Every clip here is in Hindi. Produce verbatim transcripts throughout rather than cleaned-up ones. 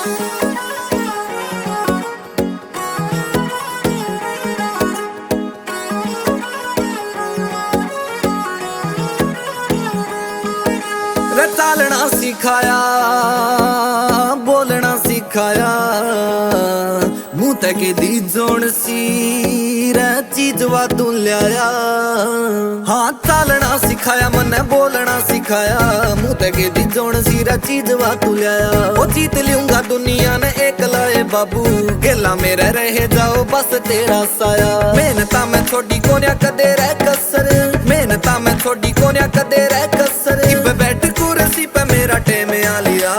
चालना सिखाया, बोलना सिखाया, मुँह तक दी जोन सी चीज वा तू लिया। हाँ चालना सिखाया, मने बोलना सिखाया, मुँह तक दी जोन सी चीज वा तू लिया। वो जीत लूंगा दुनिया ने एक लाए बाबू, गेला मेरे रह जाओ बस तेरा साया। मेहनता में छोड़ी कोन्या कदे रह कसर, मेहनता में छोड़ी कोन्या कदे रह कसर। इब बैठ कुर्सी पे मेरा टेम आ लिया,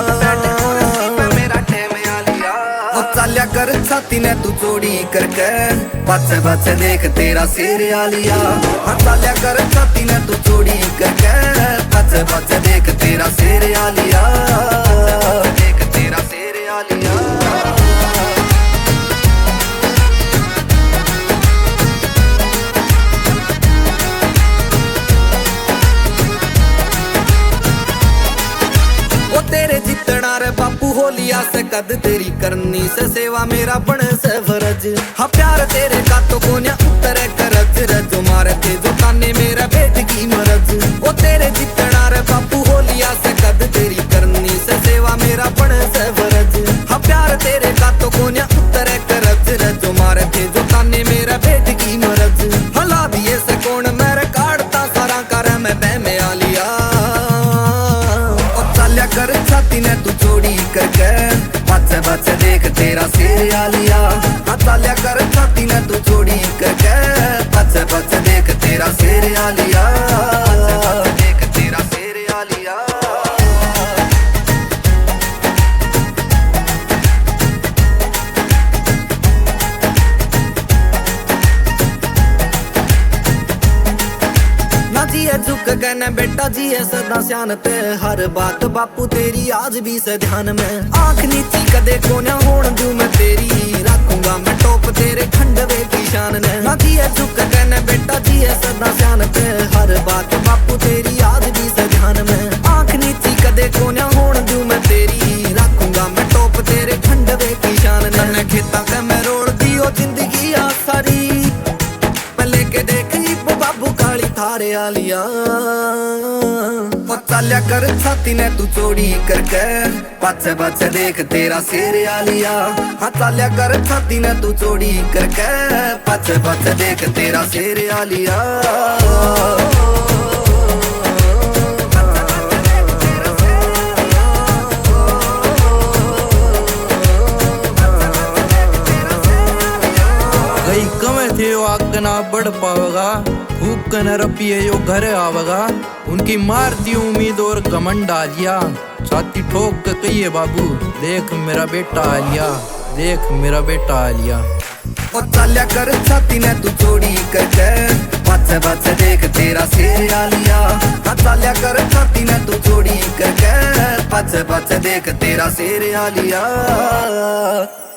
चाल्या कर छाती ने तू चोरी करके, पाछे पाछे देख तेरा शेर आ लिया। हाँ चाल्या कर छाती ने तू चोरी करके, पाछे पाछे देख तेरा शेर आ लिया, देख तेरा शेर आ लिया। तेरे जितना रे बापू हो लिया से कद, तेरी करनी से सेवा मेरा बन से फरज। हाँ प्यार तेरे का तो कोन्या उतरे करज, रजो मारे थे जो ताने मेरा बेट की मरज। वो तेरे जितना रे बापू हो लिया से कद, तेरी करनी से सेवा मेरा बन से फरज। हाँ प्यार तेरे का तो कोन्या उतरे करज, रजो मारे थे जो ताने मेरा बेट की मरज। हला दिए से कौन मेरे काटता सारा कर मैं बह में आ लिया। कर छाती ने तू चोरी करके, पाछे पाछे देख तेरा शेर आ लिया। हाँ चाल्या कर छाती ने तू चोरी करके, पाछे पाछे देख तेरा शेर आ लिया, देख तेरा शेर आ लिया। जी है झुक गए न बेटा जी है सदा सियानत, हर बात बापू तेरी आज भी से ध्यान में। आंख नीची कदे को न होण दूं मैं तेरी, रखूंगा मैं टॉप तेरे खंडवे की शान ने। ना जी है झुक गए न बेटा जी है सदा सियानत, हर बात बापू तेरी आज भी से ध्यान में। आंख नीची कदे को न होण दूं मैं तेरी, रखूंगा मैं टॉप तेरे खंडवे की शान ने। मैं खेता के मैं रोड़ दियो जिंदगी आ सारी, मैं लेके देखी बाबू काली थारे आ लिया। चाल्या कर छाती ने तू चोरी करके, पाछे पाछे देख तेरा शेर आ लिया। हाँ चाल्या कर छाती ने तू चोरी करके, पाछे पाछे देख तेरा शेर आ लिया। थे आगना बढ़ पावेगा, फूक न रपिए यो घर आवेगा। उनकी मारती उम्मीद और घमंड आ लिया, छाती ठोक के कहिए बाबू देख मेरा बेटा आ लिया, देख मेरा बेटा आ लिया। और चाल्या कर छाती ने तू चोरी करके, पाछे पाछे देख तेरा शेर आ लिया। हाँ चाल्या कर छाती ने तू चोरी करके, पाछे पाछे देख तेरा शेर आ लिया।